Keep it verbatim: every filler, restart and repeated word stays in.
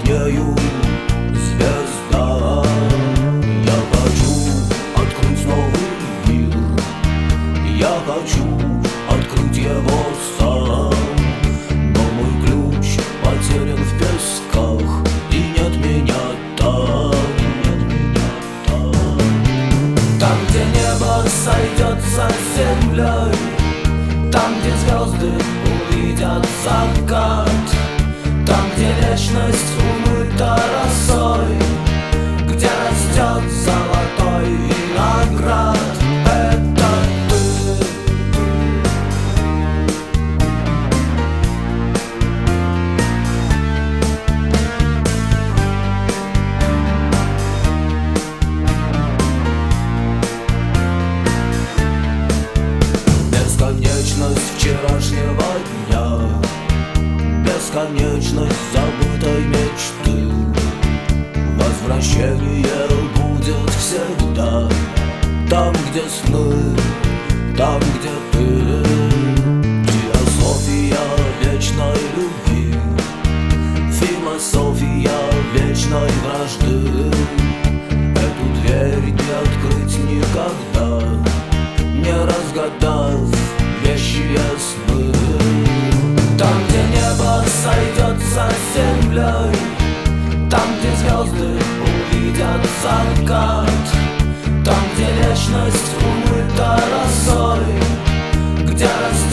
виднею звезда. Я хочу открыть новый мир, я хочу открыть его сам, но мой ключ потерян в песках, и нет меня там, нет меня там. Там, где небо сойдется с землей, там, где звезды увидят закат, там, где вечность умыта росой, где растет золотой виноград. Это ты. Бесконечность вчерашнего дня, бесконечность забытой мечты. Возвращение будет всегда там, где сны, там, где ты. Философия вечной любви, философия вечной вражды. Эту дверь не открыть никогда, не разгадав вещие сны. Там, где небо сойдется с землей, там, где звезды увидят закат, там, где вечность умыта росой, где растет